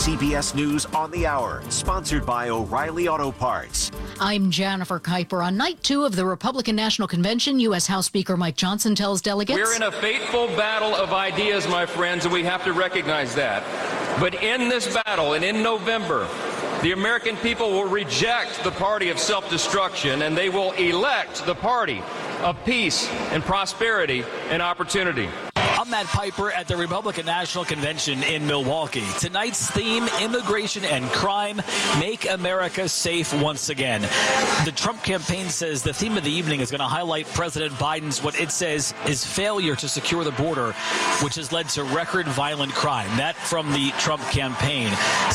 CBS News on the Hour, sponsored by O'Reilly Auto Parts. I'm Jennifer Kuiper. On night 2 of the Republican National Convention, U.S. House Speaker Mike Johnson tells delegates, "We're in a fateful battle of ideas, my friends, and we have to recognize that. But in this battle, and in November, the American people will reject the party of self-destruction, and they will elect the party of peace and prosperity and opportunity." I'm Matt Piper at the Republican National Convention in Milwaukee. Tonight's theme, immigration and crime, make America safe once again. The Trump campaign says the theme of the evening is going to highlight President Biden's, what it says, is failure to secure the border, which has led to record violent crime. That from the Trump campaign.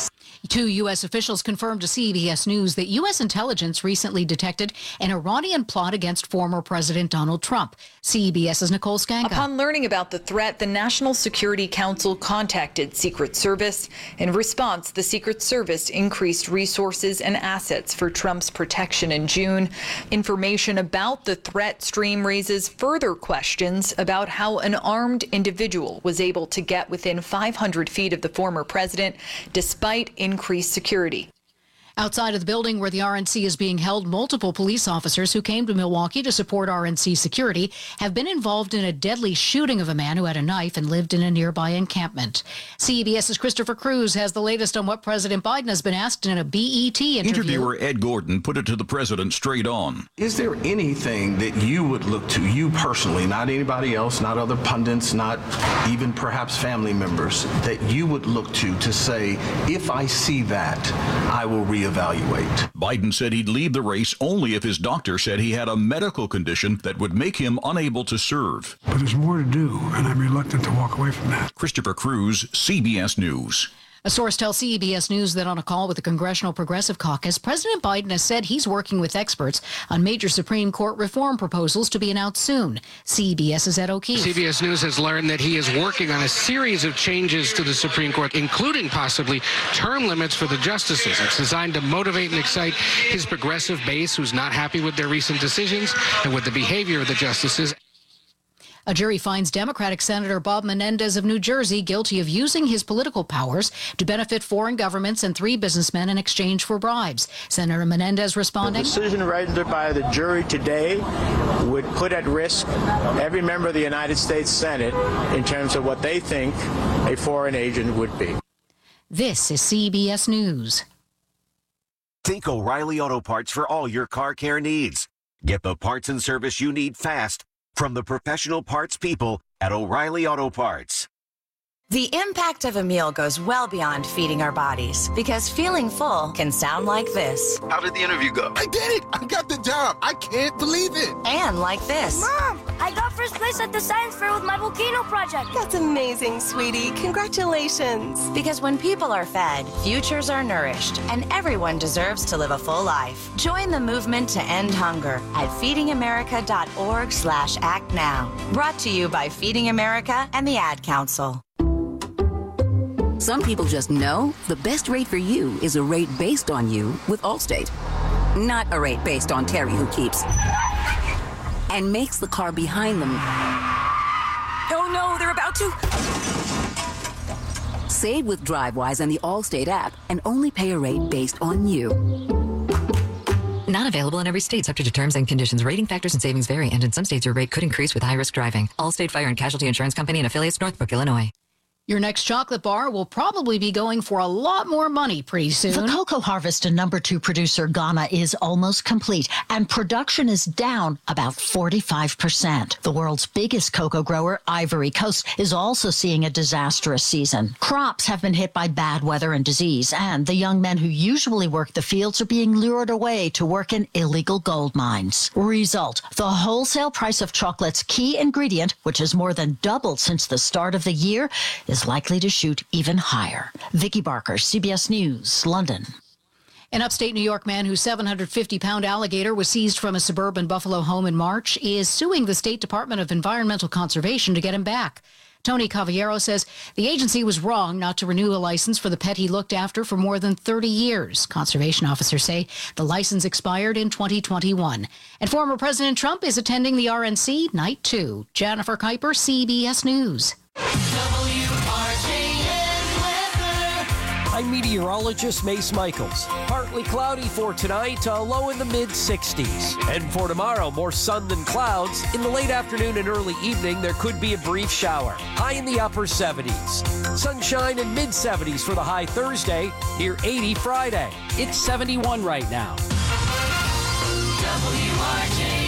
2 U.S. officials confirmed to CBS News that U.S. intelligence recently detected an Iranian plot against former President Donald Trump. CBS's Nicole Skanka. Upon learning about the threat, the National Security Council contacted Secret Service. In response, the Secret Service increased resources and assets for Trump's protection in June. Information about the threat stream raises further questions about how an armed individual was able to get within 500 feet of the former president, despite increased security. Outside of the building where the RNC is being held, multiple police officers who came to Milwaukee to support RNC security have been involved in a deadly shooting of a man who had a knife and lived in a nearby encampment. CBS's Christopher Cruz has the latest on what President Biden has been asked in a BET interview. Interviewer Ed Gordon put it to the president straight on. Is there anything that you would look to, you personally, not anybody else, not other pundits, not even perhaps family members, that you would look to say, if I see that, I will reevaluate? Biden said he'd leave the race only if his doctor said he had a medical condition that would make him unable to serve. But there's more to do, and I'm reluctant to walk away from that. Christopher Cruz, CBS News. A source tells CBS News that on a call with the Congressional Progressive Caucus, President Biden has said he's working with experts on major Supreme Court reform proposals to be announced soon. CBS's Ed O'Keefe. CBS News has learned that he is working on a series of changes to the Supreme Court, including possibly term limits for the justices. It's designed to motivate and excite his progressive base, who's not happy with their recent decisions and with the behavior of the justices. A jury finds Democratic Senator Bob Menendez of New Jersey guilty of using his political powers to benefit foreign governments and 3 businessmen in exchange for bribes. Senator Menendez responding. The decision rendered by the jury today would put at risk every member of the United States Senate in terms of what they think a foreign agent would be. This is CBS News. Think O'Reilly Auto Parts for all your car care needs. Get the parts and service you need fast from the professional parts people at O'Reilly Auto Parts. The impact of a meal goes well beyond feeding our bodies, because feeling full can sound like this. How did the interview go? I did it! I got the job! I can't believe it! And like this. Mom, I got first place at the science fair with my volcano project. That's amazing, sweetie. Congratulations. Because when people are fed, futures are nourished, and everyone deserves to live a full life. Join the movement to end hunger at feedingamerica.org/act now. Brought to you by Feeding America and the Ad Council. Some people just know the best rate for you is a rate based on you with Allstate. Not a rate based on Terry who keeps and makes the car behind them. Oh no, they're about to. Save with DriveWise and the Allstate app and only pay a rate based on you. Not available in every state, subject to terms and conditions. Rating factors and savings vary, and in some states your rate could increase with high-risk driving. Allstate Fire and Casualty Insurance Company and affiliates, Northbrook, Illinois. Your next chocolate bar will probably be going for a lot more money pretty soon. The cocoa harvest in number 2 producer Ghana is almost complete, and production is down about 45%. The world's biggest cocoa grower, Ivory Coast, is also seeing a disastrous season. Crops have been hit by bad weather and disease, and the young men who usually work the fields are being lured away to work in illegal gold mines. Result, the wholesale price of chocolate's key ingredient, which has more than doubled since the start of the year, is likely to shoot even higher. Vicky Barker, CBS News, London. An upstate New York man whose 750-pound alligator was seized from a suburban Buffalo home in March is suing the State Department of Environmental Conservation to get him back. Tony Cavallero says the agency was wrong not to renew a license for the pet he looked after for more than 30 years. Conservation officers say the license expired in 2021. And former President Trump is attending the RNC Night 2. Jennifer Kuiper, CBS News. WRJN weather. I'm meteorologist Mace Michaels. Partly cloudy for tonight, a low in the mid-60s. And for tomorrow, more sun than clouds. In the late afternoon and early evening, there could be a brief shower. High in the upper 70s. Sunshine and mid-70s for the high Thursday, near 80 Friday. It's 71 right now. WRJN.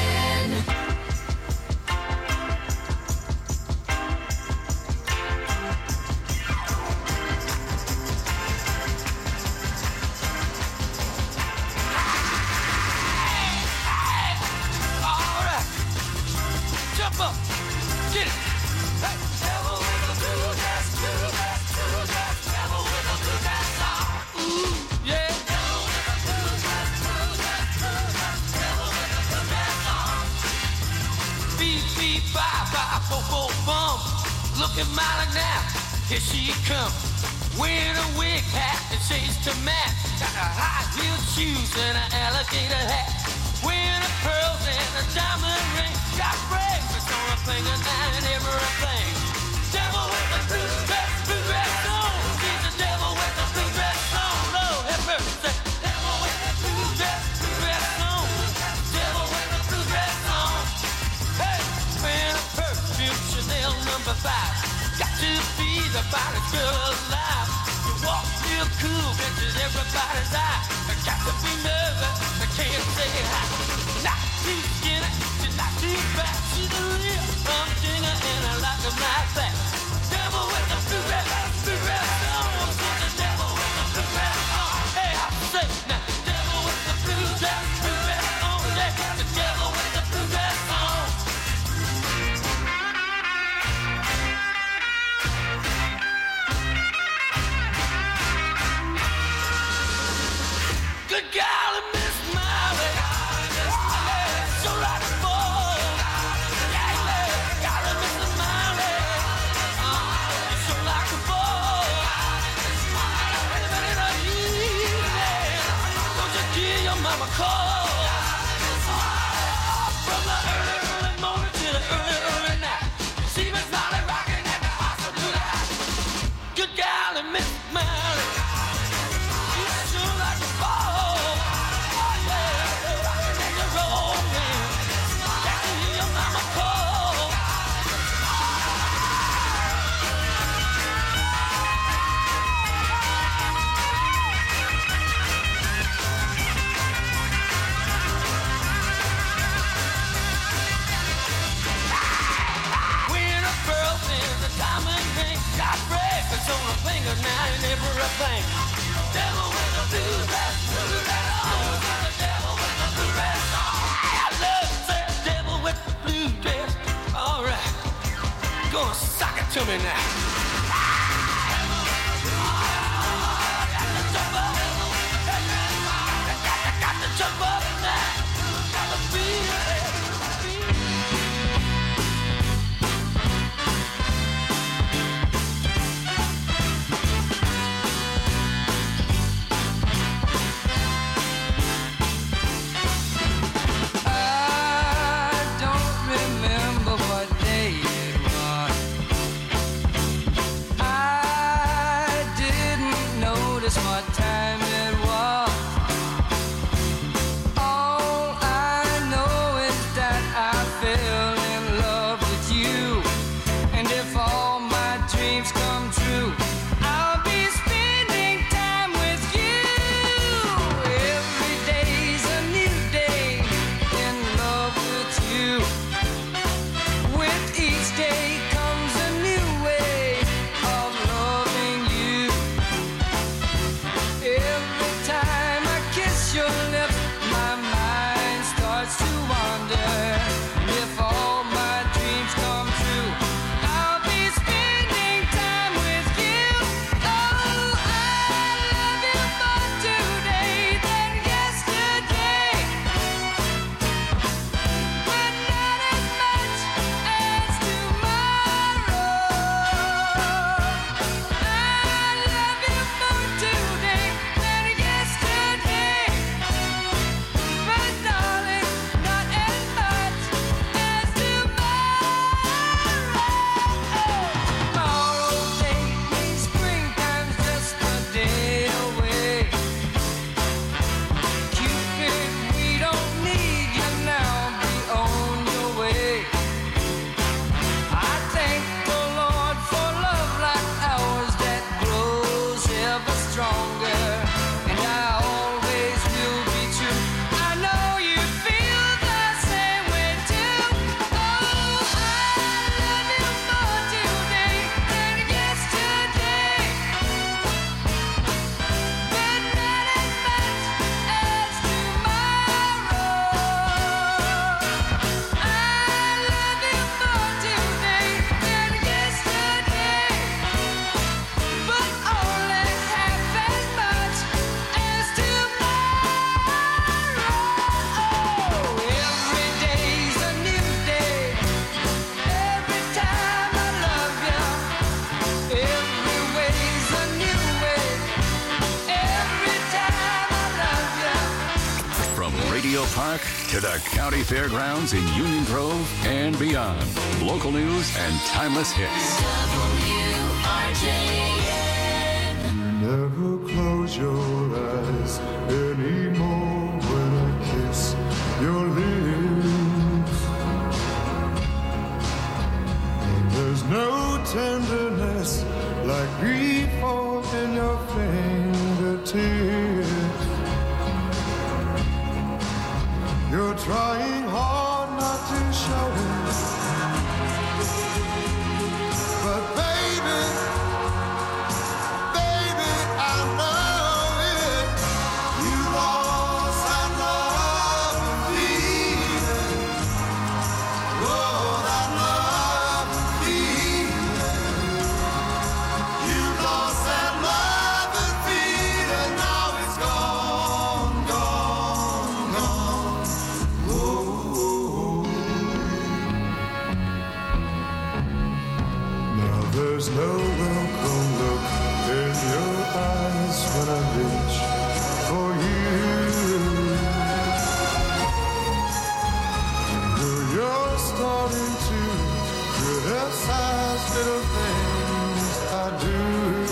Looking mighty now, here she comes. Wearing a wig hat and shades to match. Got a high-heeled shoes and an alligator hat. Wearing a pearls and a diamond ring. Got bracelets on her finger and everything. Devil with the blue dress on. She's the devil with the blue dress on. Lord have mercy. Devil with the blue dress on. Devil with the blue dress on. Hey, wearing a perfume Chanel number 5. Got to be the baddest girl alive. You walk real cool, catches everybody's eye. I got to be nervous, I can't say hi. Not too skinny, she's not too fat. She's a real dinger and I like them like that. Devil with the blue dress on. She's the devil with the blue dress on. Hey, I say now, devil with the blue dress on. Yeah, the devil with the blue dress on. Good golly, Miss Molly. So like a ball. Yeah, golly, Miss Molly. So like a ball. Anybody know you? Don't you give your mama a call. From the early morning to the early night. See Miss Molly rocking at the hospital. Good golly, Miss Molly. You sure like a ball. Now and everything. Devil with the blue dress on. The devil with the blue dress on. I love that devil with the blue dress. All right, go and sock it to me now. Got to jump up now. Got to feel it. Radio Park to the county fairgrounds in Union Grove and beyond. Local news and timeless hits. WRJN. You never close your eyes anymore when I kiss your lips. And there's no tenderness like grief in your fingertips. You're trying hard not to show it, but baby, I know it. You lost that love and feeling. Oh, that love and feeling. You lost that love and feeling. Now it's gone, gone, gone. Now there's no welcome look in your eyes when I reach for you. You're starting to criticize little things I do.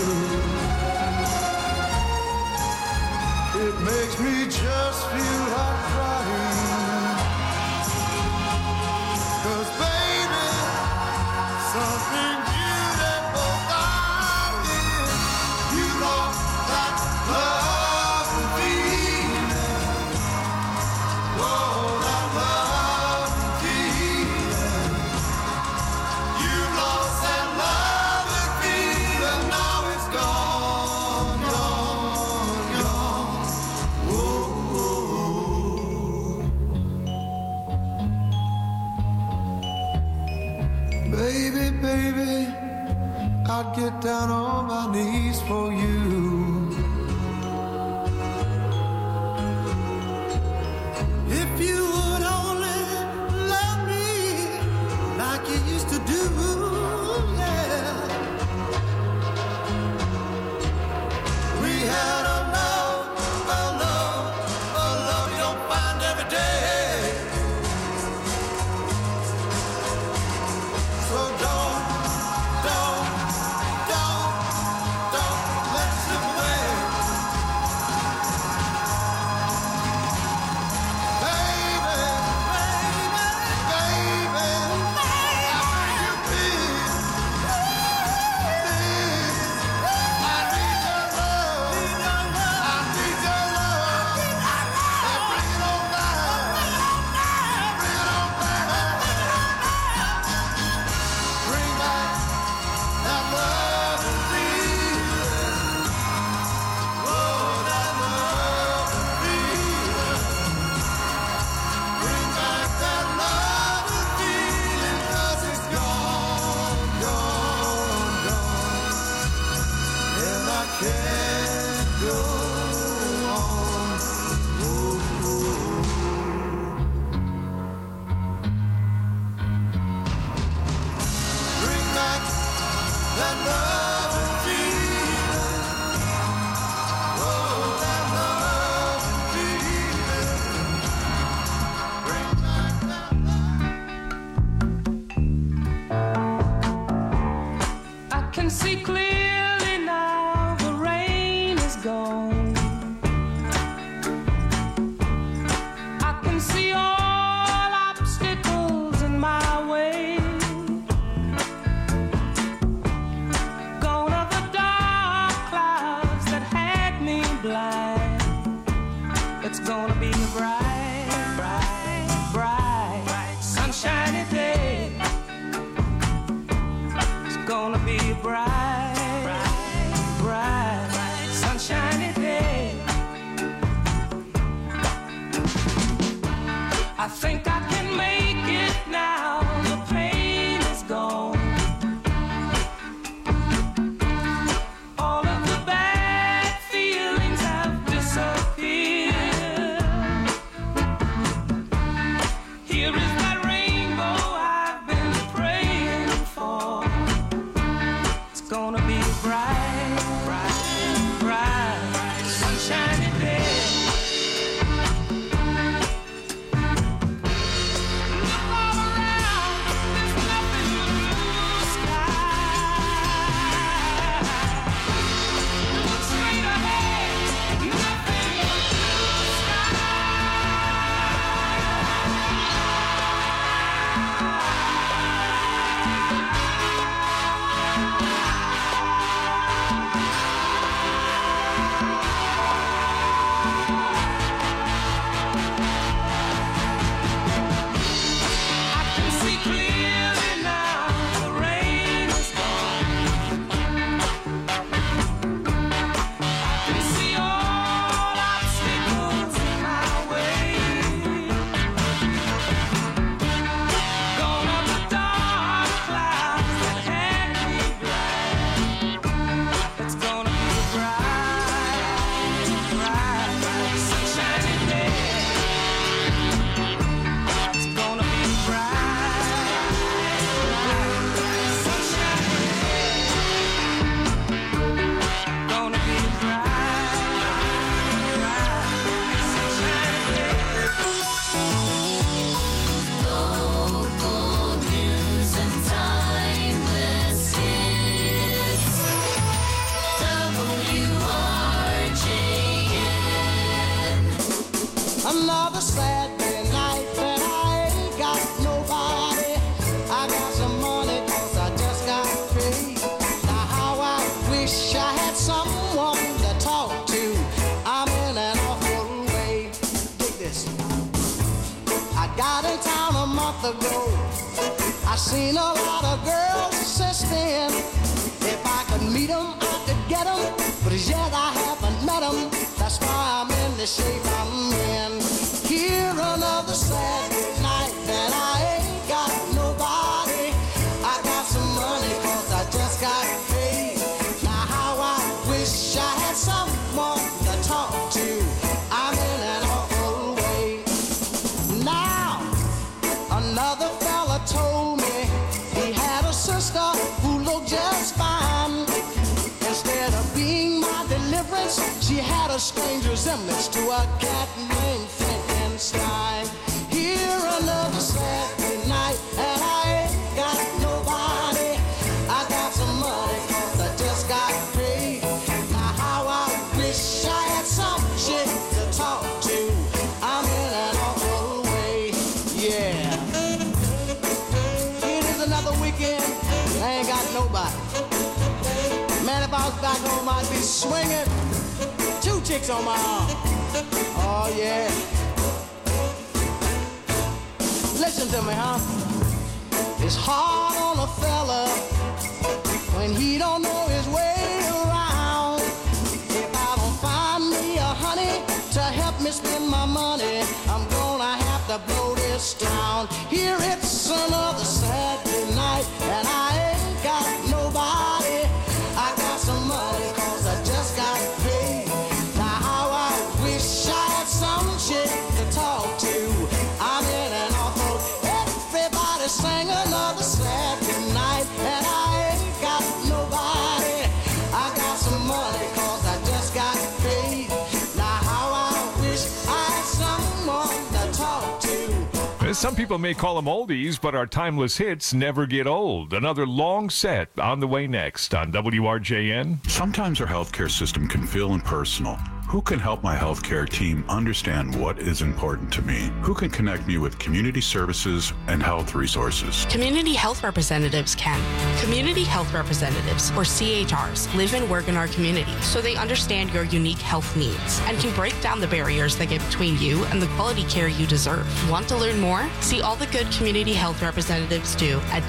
It makes me just feel like crying. 'Cause baby, something beautiful about it. You lost that love and feeling. Oh, that love and feeling. You lost that love and feeling. Now it's gone, gone, gone. Baby, baby, I'd get down on my knees for you. If you would only love me like you used to do, yeah. We had a love you don't find every day. So don't let it slip away. Baby, I beg you please. I need your love. I need your love. And bring it on down. Bring it on down. Bring back that love and feeling. Oh, that love and feeling. Bring back that love and feeling. 'Cause it's gone, gone, gone. And I can't go on. Bring back that love and feeling. Oh, that love and feeling. Bring back that I can see clearly now the rain is gone. I can see all obstacles in my way. Gone are the dark clouds that had me blind. It's gonna be a bright, bright, bright, sunshiny day. It's gonna be a bright, bright, sunshiny day. I think I can make it now. The pain is gone. All of the bad feelings have disappeared. Another Saturday night and I ain't got nobody. I got some money 'cause I just got paid. Now how I wish I had someone to talk to. I'm in an awful way. Dig this. I got in town a month ago. I seen a lot of girls since then. If I could meet them, I could get them. But as yet I haven't met them. That's why I'm in the shape I'm in. Here another Saturday night and I ain't got nobody. I got some money 'cause I just got paid. Now how I wish I had someone to talk to. I'm in an awful way. Now another fella told me he had a sister who looked just fine. Instead of being my deliverance, she had a strange resemblance to a cat named Frankenstein. Here another Saturday night and I ain't got nobody. I got some money 'cause I just got paid. Now how I wish I had some chick to talk to. I'm in an awful way, yeah. It is another weekend, I ain't got nobody. Man, if I was back home, I'd be swinging. 2 chicks on my arm. Oh, yeah. Listen to me, huh? It's hard on a fella when he don't know his way around. If I don't find me a honey to help me spend my money, I'm gonna have to blow this town. Here it's another Saturday night and I ain't got nobody. I got some money 'cause I just got paid. Now how I wish I had some chick to talk to. I'm in an awful. Everybody sang another Saturday night and I ain't got nobody. I got some money 'cause I just got paid. Now how I wish I had someone to talk to. Some people may call them oldies, but our timeless hits never get old. Another long set on the way next on WRJN. Sometimes our healthcare system can feel impersonal. Who can help my healthcare team understand what is important to me? Who can connect me with community services and health resources? Community health representatives can. Community health representatives, or CHRs, live and work in our community, so they understand your unique health needs and can break down the barriers that get between you and the quality care you deserve. Want to learn more? See all the good community health representatives do at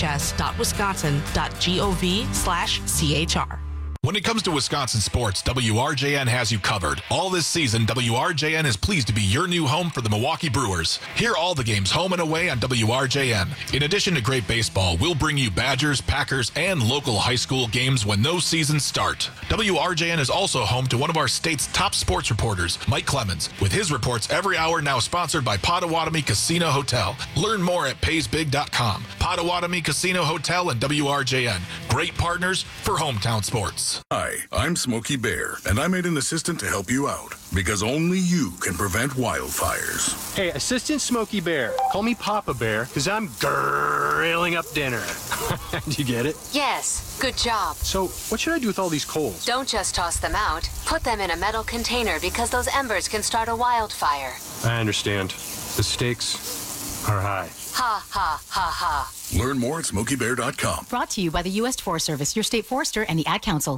dhs.wisconsin.gov/CHR. When it comes to Wisconsin sports, WRJN has you covered. All this season, WRJN is pleased to be your new home for the Milwaukee Brewers. Hear all the games home and away on WRJN. In addition to great baseball, we'll bring you Badgers, Packers, and local high school games when those seasons start. WRJN is also home to one of our state's top sports reporters, Mike Clemens, with his reports every hour, now sponsored by Potawatomi Casino Hotel. Learn more at paysbig.com. Potawatomi Casino Hotel and WRJN. Great partners for hometown sports. Hi, I'm Smokey Bear, and I made an assistant to help you out, because only you can prevent wildfires. Hey, Assistant Smokey Bear, call me Papa Bear, because I'm grilling up dinner. Do you get it? Yes, good job. So, what should I do with all these coals? Don't just toss them out. Put them in a metal container because those embers can start a wildfire. I understand. The stakes are high. Ha, ha, ha, ha. Learn more at SmokeyBear.com. Brought to you by the U.S. Forest Service, your state forester, and the Ad Council.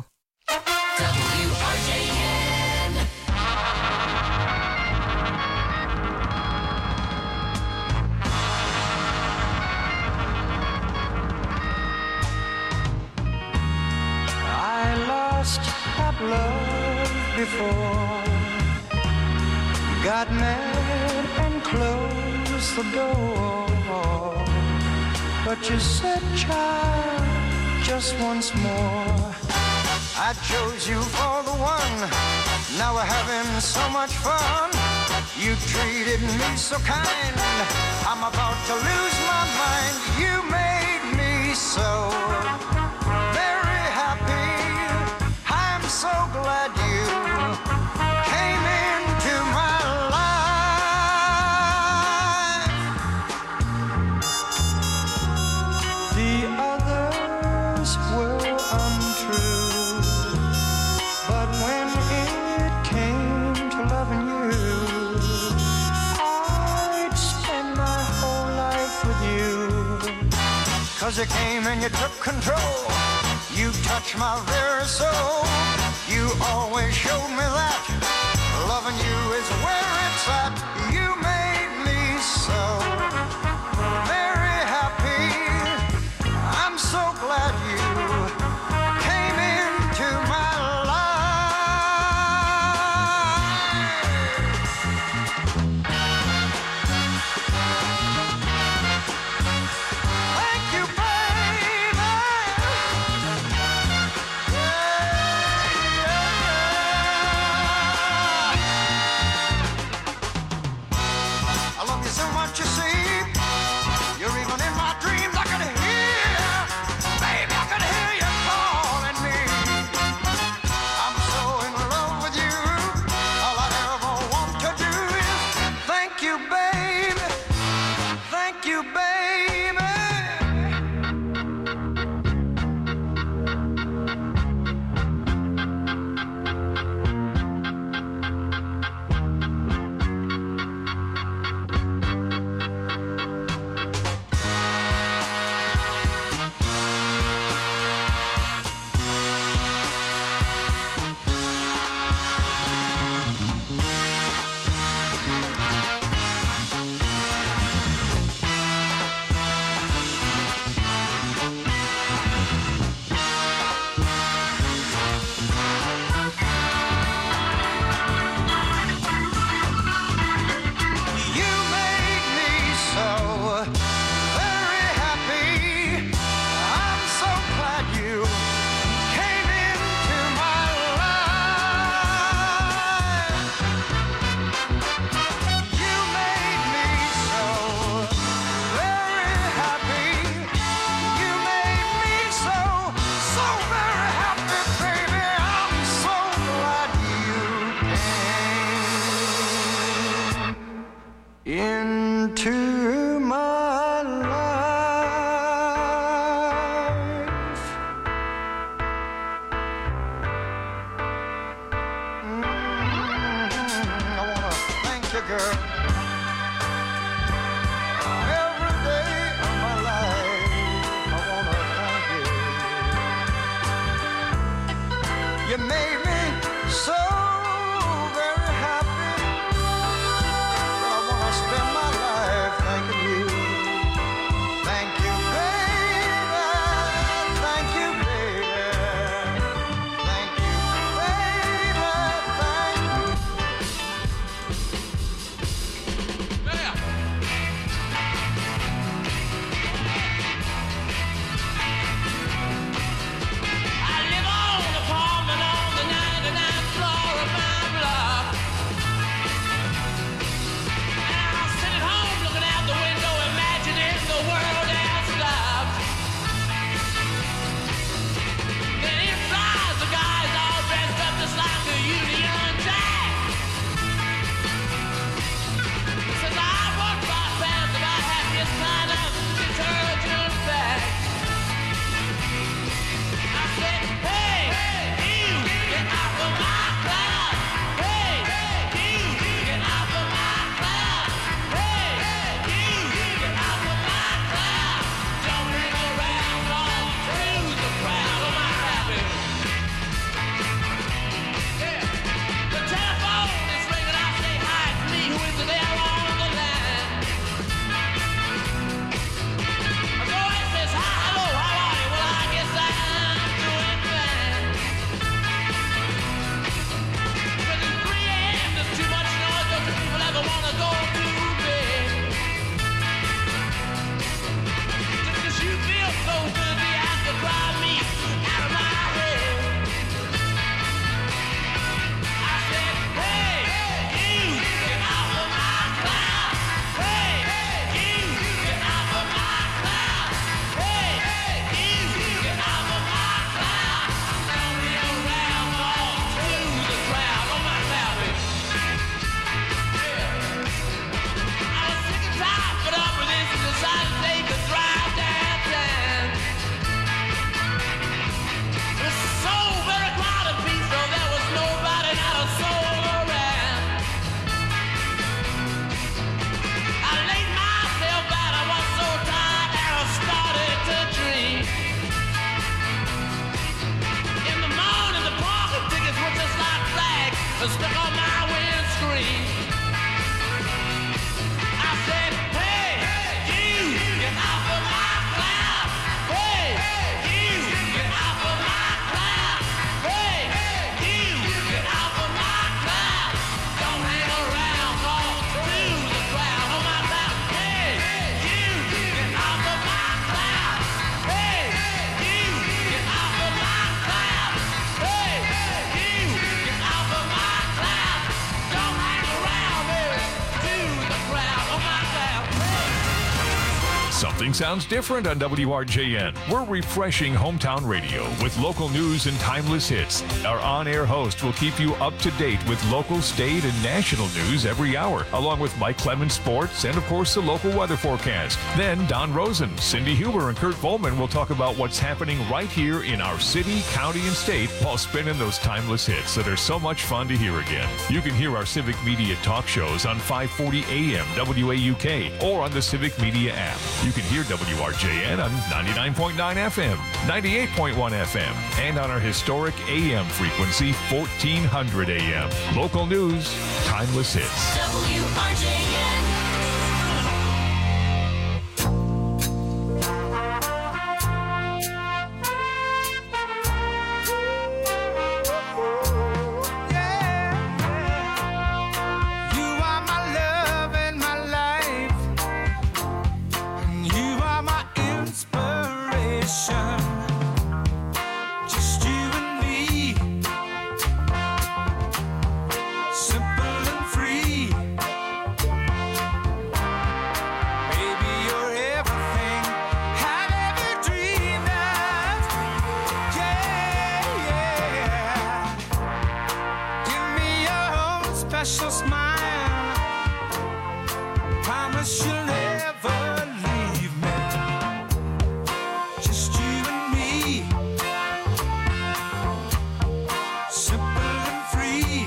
WRJN. I lost that love before. Got mad and closed the door. But you said, child, just once more. I chose you for the one. Now we're having so much fun. You treated me so kind. I'm about to lose my mind. You made me so very happy. I'm so glad you came into my life. The others were untrue, but when it came to loving you, 'cause you came and you took control. You touched my very soul. You always showed me that loving you is where it's at. You made me so very happy. I'm so glad you came into my into my life. I wanna thank you, girl. Every day of my life, I wanna thank you. You made me so very happy. I wanna spend my life thanking you. Thank you, baby. Thank you, baby. Thank you, baby. Thank you. scream. I said, hey, you, get off of my cloud. Hey, you, get off of my cloud. Hey, you, get off of my cloud. Don't hang around, fall to the ground on my cloud. Hey, you, get off of my cloud. Hey, you, get off of my cloud. Hey, you, get off of my cloud. Don't hang around there to the ground on my cloud. Something sounds different on WRJN. We're refreshing hometown radio with local news and timeless hits. Our on-air host will keep you up to date with local, state, and national news every hour, along with Mike Clemens Sports and, of course, the local weather forecast. Then Don Rosen, Cindy Huber, and Kurt Volman will talk about what's happening right here in our city, county, and state while spinning those timeless hits that are so much fun to hear again. You can hear our Civic Media talk shows on 540 AM WAUK or on the Civic Media app. You can hear WRJN on 99.9 FM, 98.1 FM, and on our historic AM frequency, 1400 AM. Local news, timeless hits. WRJN. You are my love and my life. You are my inspiration. Just you and me. Simple and free. Baby, you're everything I've ever dreamed of. Yeah, yeah. Give me your own special smile. Promise you'll never leave me. Just you and me. Simple and free.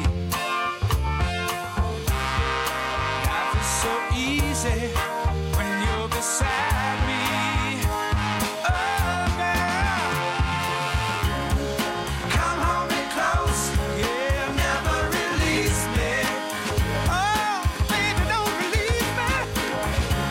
Life is so easy when you're beside me. Oh, girl. Come hold me close. Yeah, never release me. Oh, baby, don't release me.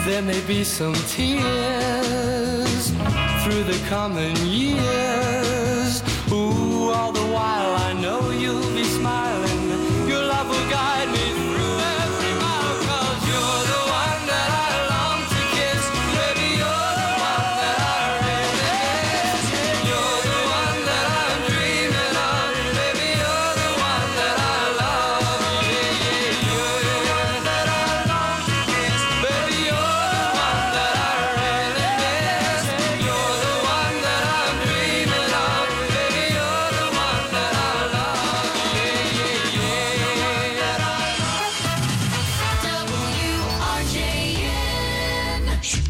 There may be some tears through the coming years. Ooh, all the while I know you'll be smiling. Your love will guide me through every mile, 'cause you're the one that I long to kiss. Baby, you're the one that I really miss. You're the one that I'm dreaming of. Baby, you're the one that I love. Yeah, yeah, you're the one that I long to kiss. Baby, you're the one that I really miss. You're the one that I'm dreaming of. Baby, you're the one that I love. Yeah, yeah, yeah. WRJN.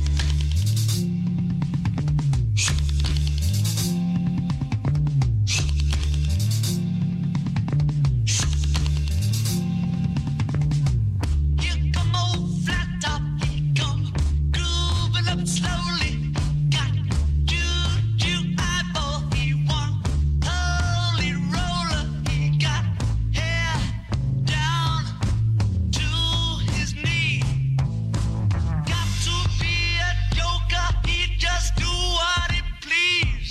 Here come old flat top, he come grooving up slowly. Got juju eyeball, he one holy roller. He got hair down to his knee. Got to be a joker, he just do what he please.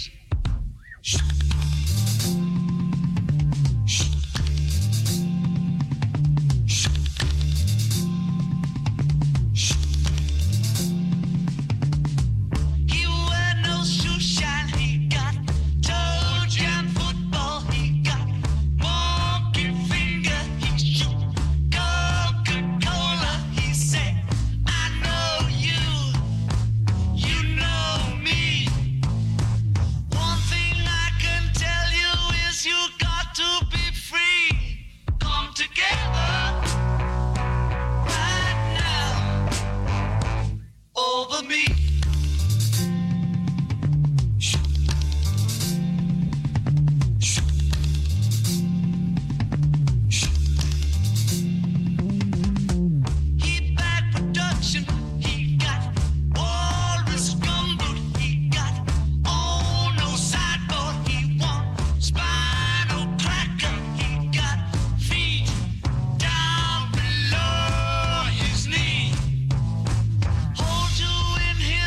He wear no shoe shine, he got toe jam football, he got monkey finger, he shoot Coca-Cola, he say, I know you, you know me. One thing I can tell you is you got to be free. Come together right now over me. He bad production, he got walrus gumboot, he got on no sideboard, he want spinal cracker, he got feet down below his knee. Hold you in his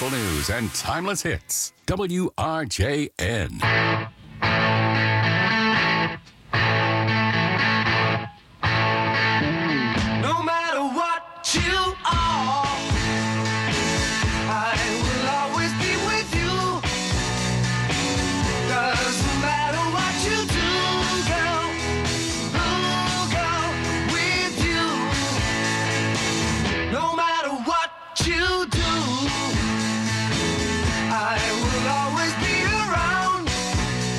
Local news and timeless hits. WRJN. No matter what you are, I will always be with you. Doesn't matter what you do, girl, with you. No matter what you do, I will always be around.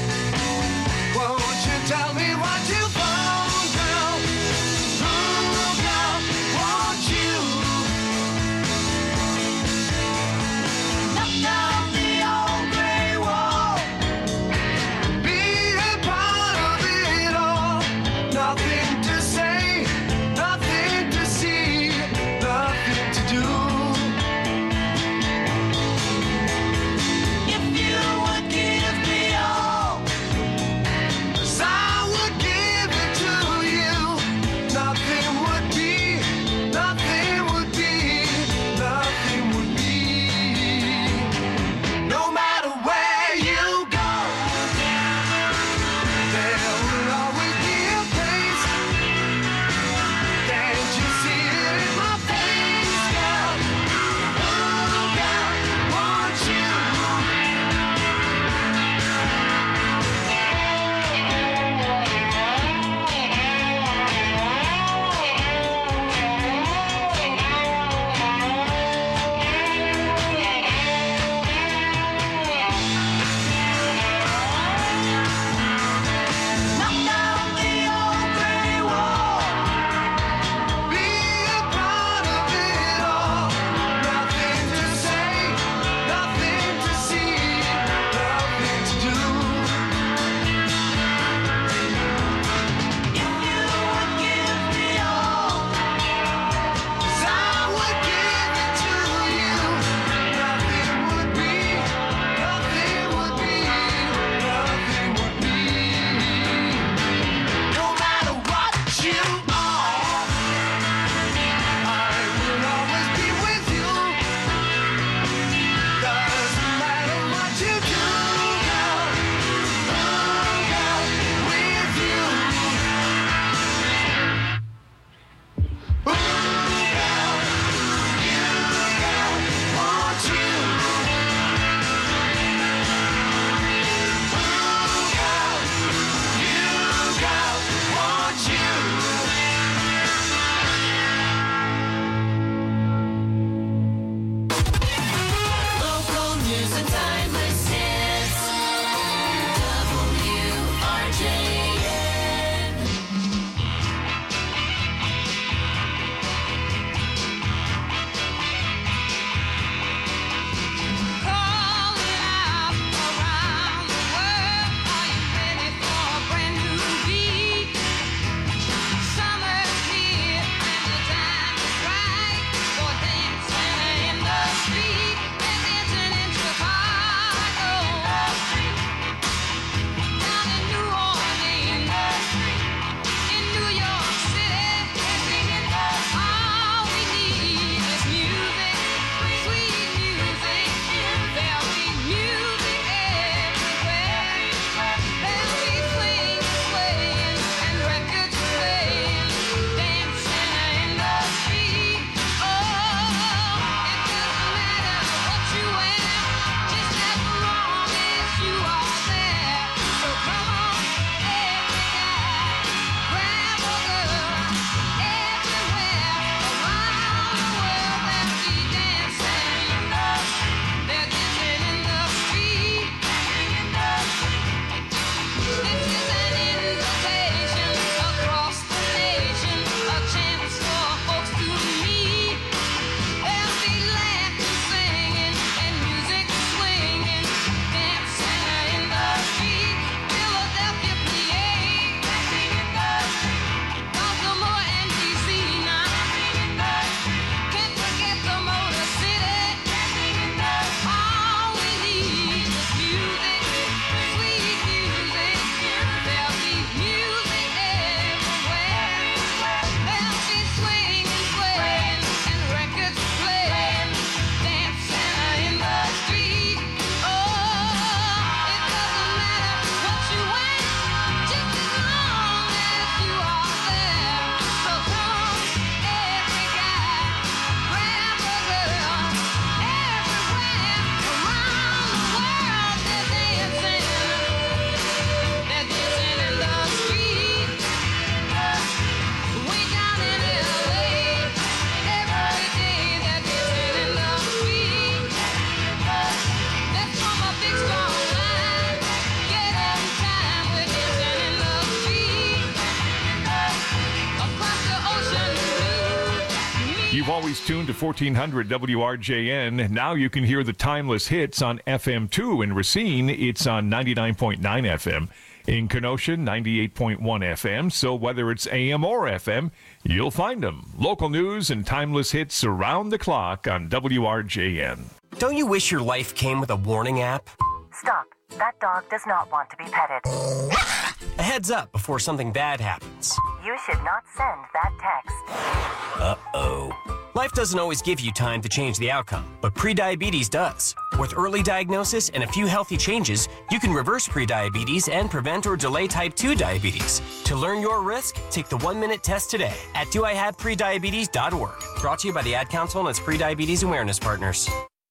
You've always tuned to 1400 WRJN. Now you can hear the timeless hits on FM2. In Racine, it's on 99.9 FM. In Kenosha, 98.1 FM. So whether it's AM or FM, you'll find them. Local news and timeless hits around the clock on WRJN. Don't you wish your life came with a warning app? Stop. That dog does not want to be petted. A heads up before something bad happens. You should not send that text. Uh-oh. Life doesn't always give you time to change the outcome, but prediabetes does. With early diagnosis and a few healthy changes, you can reverse prediabetes and prevent or delay type 2 diabetes. To learn your risk, take the 1-minute test today at doihaveprediabetes.org. Brought to you by the Ad Council and its prediabetes awareness partners.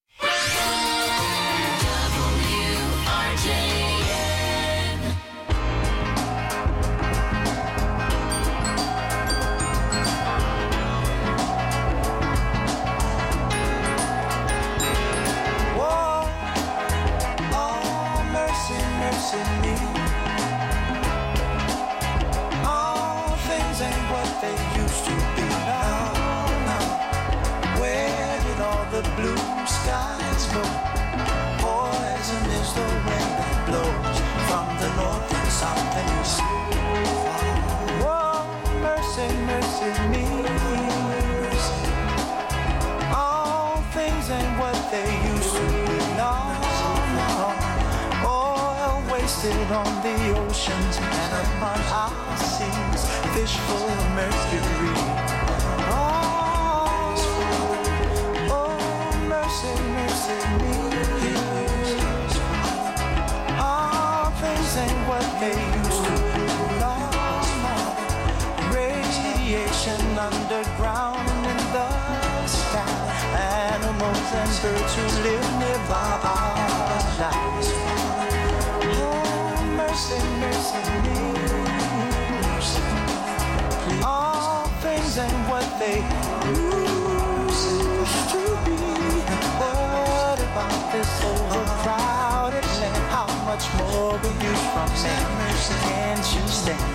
All things ain't what they used to be now. Where did all the blue skies go? Poison is the wind that blows from the north and south and east. Oh, mercy, mercy me. All things ain't what they used to be now. Wasted on the oceans and upon our seas, fish full of mercury. Oh, mercy, mercy me. All things ain't what they used to be. Radiation underground and in the sky. Animals and birds who live nearby our lives. Mercy, mercy me. All things ain't what they used to be. What about this overcrowded land? How much more will you from me? Can't you stand?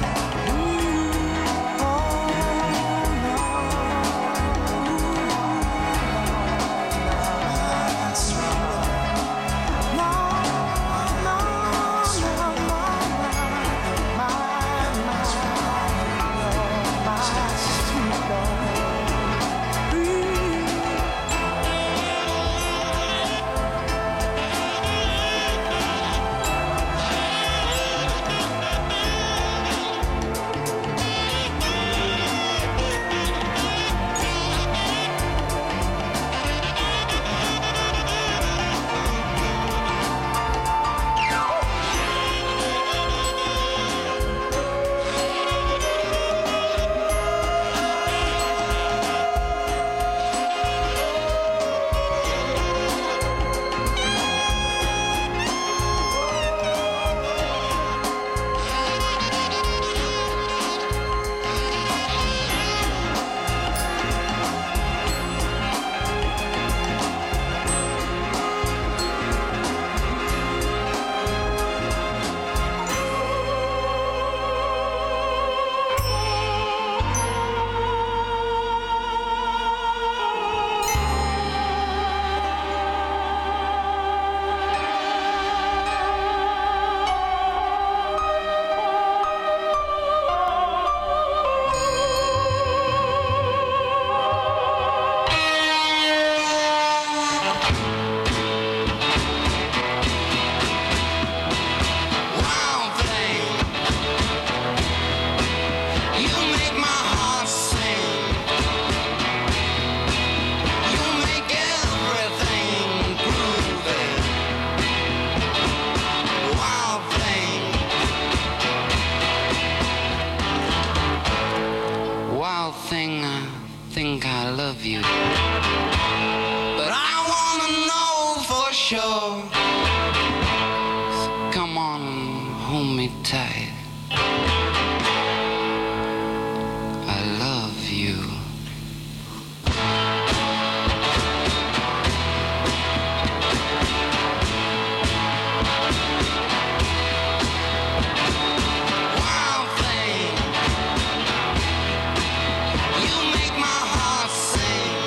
You make my heart sing.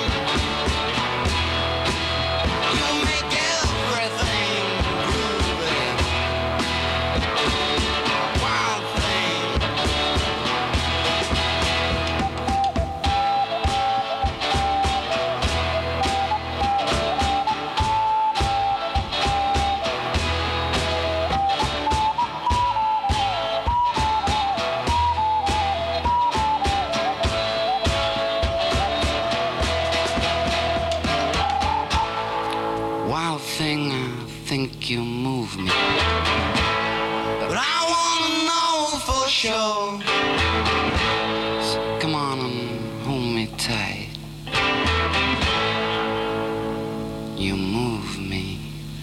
You move me.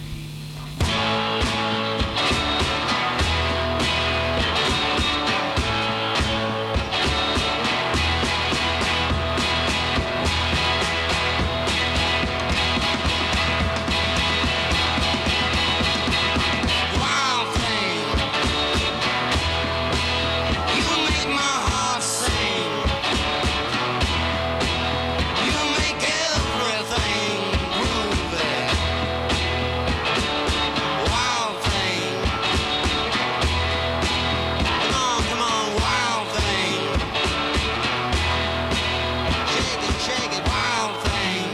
Wild thing, you make my heart sing. You make everything groovy. Wild thing, come on, wild thing. Shake it, wild thing.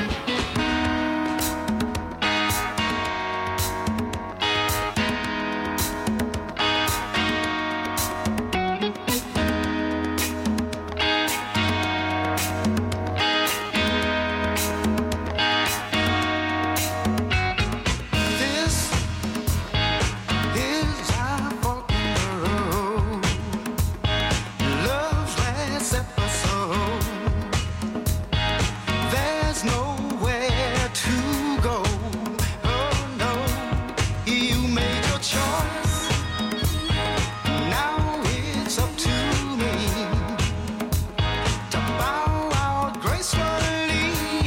This is our fork in the road. Love's last episode. There's nowhere to go. Oh no, you made your choice. Now it's up to me to bow out gracefully.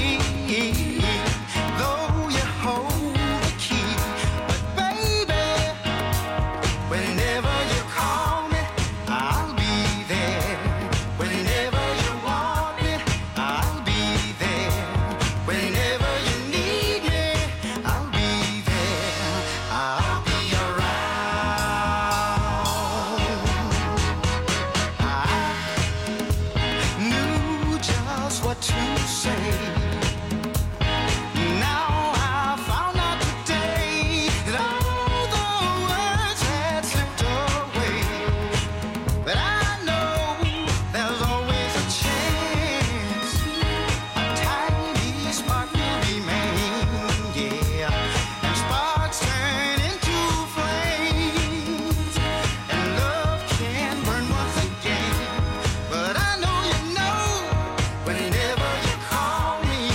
Though you hold the key, but baby, whenever you call me, I'll be there. Whenever you want me, I'll be there. Whenever you need me, I'll be there. I'll be around. I knew just what to say. Now I found out today that all the words had slipped away. But I know there's always a chance. A tiny spark will remain, yeah. And sparks turn into flames. And love can burn once again. But I know you know whenever you call me,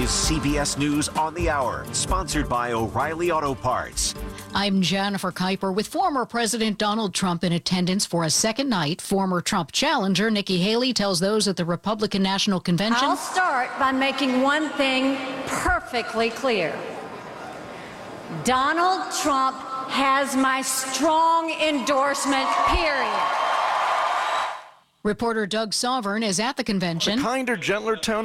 is CBS News on the Hour, sponsored by O'Reilly Auto Parts. I'm Jennifer Kuiper. With former President Donald Trump in attendance for a second night, former Trump challenger Nikki Haley tells those at the Republican National Convention. I'll start by making one thing perfectly clear. Donald Trump has my strong endorsement, period. Reporter Doug Sovern is at the convention. A kinder, gentler tone